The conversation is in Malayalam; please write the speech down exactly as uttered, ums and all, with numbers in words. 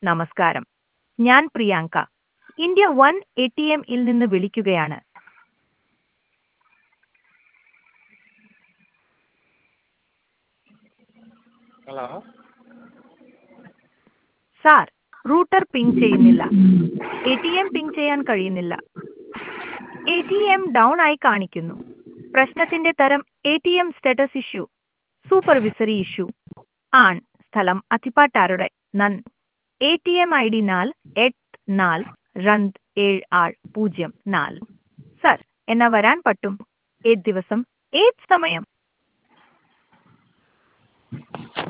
നമസ്കാരം. ഞാൻ Priyanka. India one A T എമ്മിൽ നിന്ന് വിളിക്കുകയാണ്. ഹലോ. സാർ, റൂട്ടർ പിങ് ചെയ്യുന്നില്ല. എ ടി എം പിങ് ചെയ്യാൻ കഴിയുന്നില്ല. എ ടി എം ഡൗൺ ആയി കാണിക്കുന്നു. പ്രശ്നത്തിന്റെ തരം A T M status issue, supervisory issue ആണ്. സ്ഥലം അത്തിപ്പാട്ടാരുടെ നൻ. A T M I D നാല് എട്ട് നാല് രണ്ട് ഏഴ് ആറ് പൂജ്യം നാല്. സർ, എന്നാ വരാൻ പറ്റും? ഏത് ദിവസം, ഏത് സമയം?